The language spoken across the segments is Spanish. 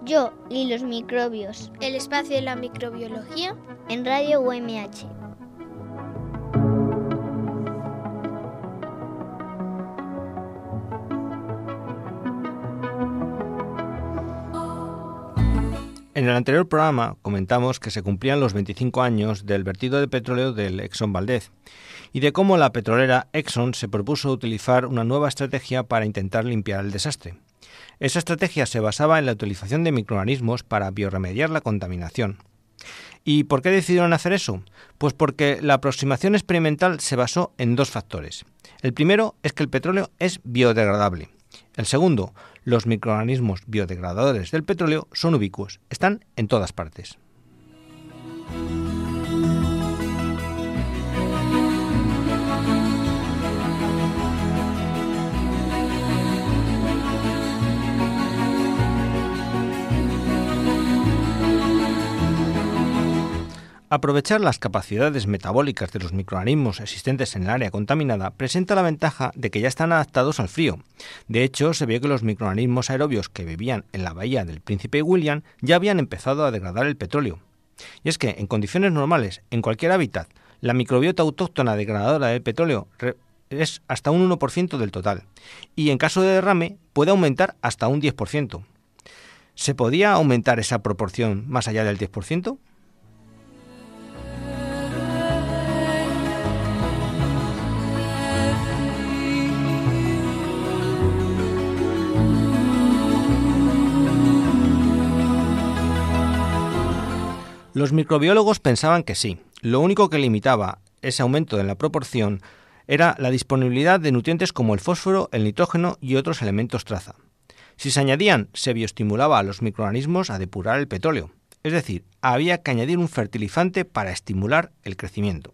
Yo y los microbios. El espacio de la microbiología en Radio UMH. En el anterior programa comentamos que se cumplían los 25 años del vertido de petróleo del Exxon Valdez y de cómo la petrolera Exxon se propuso utilizar una nueva estrategia para intentar limpiar el desastre. Esa estrategia se basaba en la utilización de microorganismos para biorremediar la contaminación. ¿Y por qué decidieron hacer eso? Pues porque la aproximación experimental se basó en dos factores. El primero es que el petróleo es biodegradable. El segundo, los microorganismos biodegradadores del petróleo son ubicuos, están en todas partes. Aprovechar las capacidades metabólicas de los microorganismos existentes en el área contaminada presenta la ventaja de que ya están adaptados al frío. De hecho, se vio que los microorganismos aerobios que vivían en la bahía del Príncipe William ya habían empezado a degradar el petróleo. Y es que, en condiciones normales, en cualquier hábitat, la microbiota autóctona degradadora del petróleo es hasta un 1% del total, y en caso de derrame puede aumentar hasta un 10%. ¿Se podía aumentar esa proporción más allá del 10%? Los microbiólogos pensaban que sí. Lo único que limitaba ese aumento en la proporción era la disponibilidad de nutrientes como el fósforo, el nitrógeno y otros elementos traza. Si se añadían, se bioestimulaba a los microorganismos a depurar el petróleo. Es decir, había que añadir un fertilizante para estimular el crecimiento.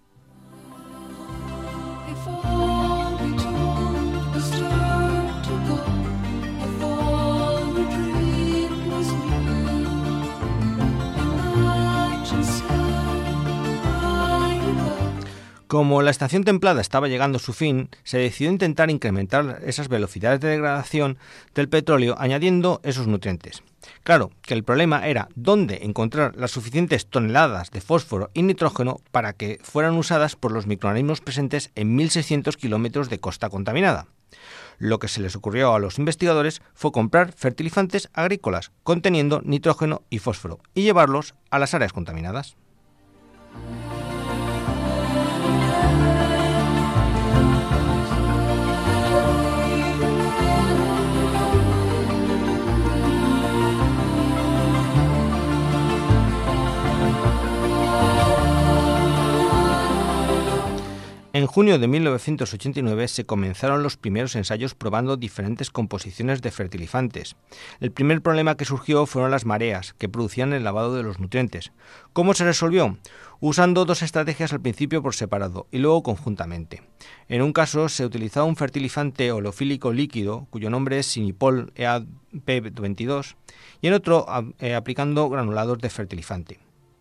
Como la estación templada estaba llegando a su fin, se decidió intentar incrementar esas velocidades de degradación del petróleo añadiendo esos nutrientes. Claro que el problema era dónde encontrar las suficientes toneladas de fósforo y nitrógeno para que fueran usadas por los microorganismos presentes en 1.600 kilómetros de costa contaminada. Lo que se les ocurrió a los investigadores fue comprar fertilizantes agrícolas conteniendo nitrógeno y fósforo y llevarlos a las áreas contaminadas. En junio de 1989 se comenzaron los primeros ensayos probando diferentes composiciones de fertilizantes. El primer problema que surgió fueron las mareas, que producían el lavado de los nutrientes. ¿Cómo se resolvió? Usando dos estrategias al principio por separado y luego conjuntamente. En un caso se utilizaba un fertilizante oleofílico líquido, cuyo nombre es Sinipol EAP22, y en otro aplicando granulados de fertilizante.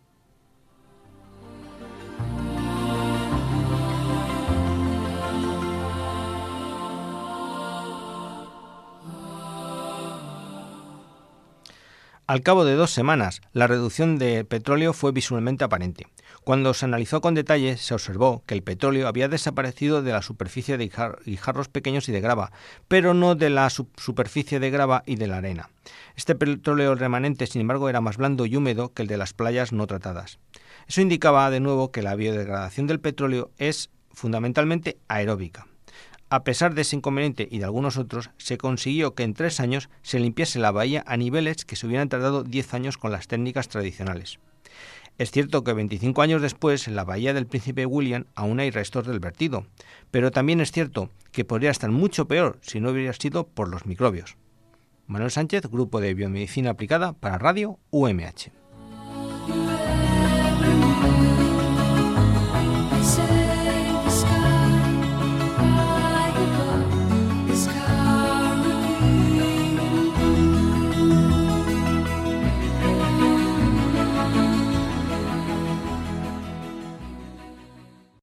Al cabo de 2 semanas, la reducción de petróleo fue visualmente aparente. Cuando se analizó con detalle, se observó que el petróleo había desaparecido de la superficie de guijarros pequeños y de grava, pero no de la superficie de grava y de la arena. Este petróleo remanente, sin embargo, era más blando y húmedo que el de las playas no tratadas. Eso indicaba, de nuevo, que la biodegradación del petróleo es fundamentalmente aeróbica. A pesar de ese inconveniente y de algunos otros, se consiguió que en 3 años se limpiase la bahía a niveles que se hubieran tardado 10 años con las técnicas tradicionales. Es cierto que 25 años después, en la bahía del Príncipe William aún hay restos del vertido, pero también es cierto que podría estar mucho peor si no hubiera sido por los microbios. Manuel Sánchez, Grupo de Biomedicina Aplicada para Radio UMH.